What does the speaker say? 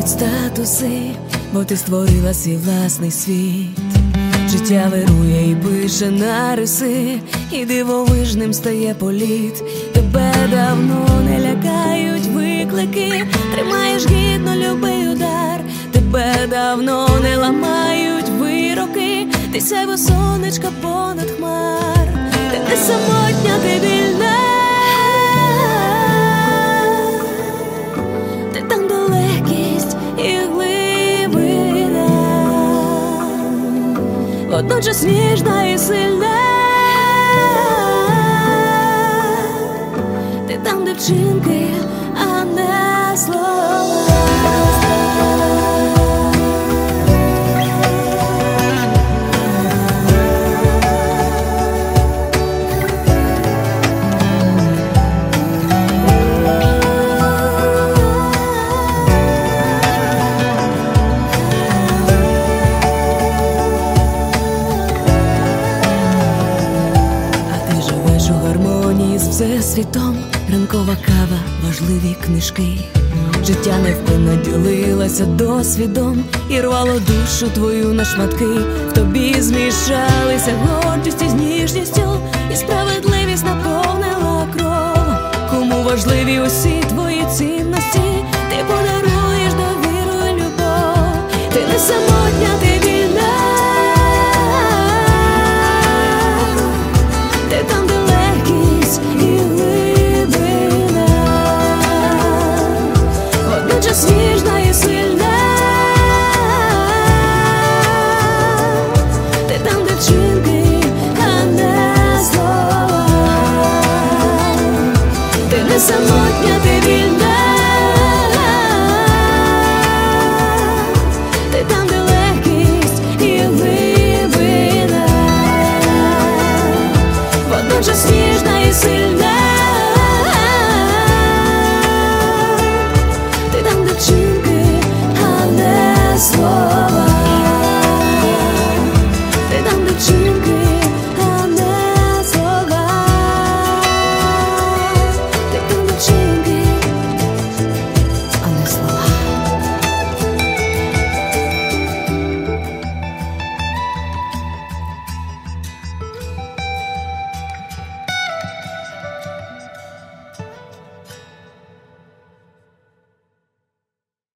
важать статуси, бо ти створила свій власний світ. Життя вирує і пише нариси, і дивовижним стає політ. Тебе давно не лякають виклики, тримаєш гідно любий удар. Тебе давно не ламають вироки, ти сяйво сонечка понад хмар. Ти не самотня, ти вільна, ти там, де легкість і глибина, водночас ніжна і сильна. Ти там, де вчинки, а не слова. З всесвітом, ранкова кава, важливі книжки. Життя невпинно ділилося досвідом і рвало душу твою на шматки. В тобі змішалися гордість із ніжністю, і справедливість наповнила кров. Кому важливі усі твої цінності, ти подаруєш довіру і любов. Ти не самотня, ти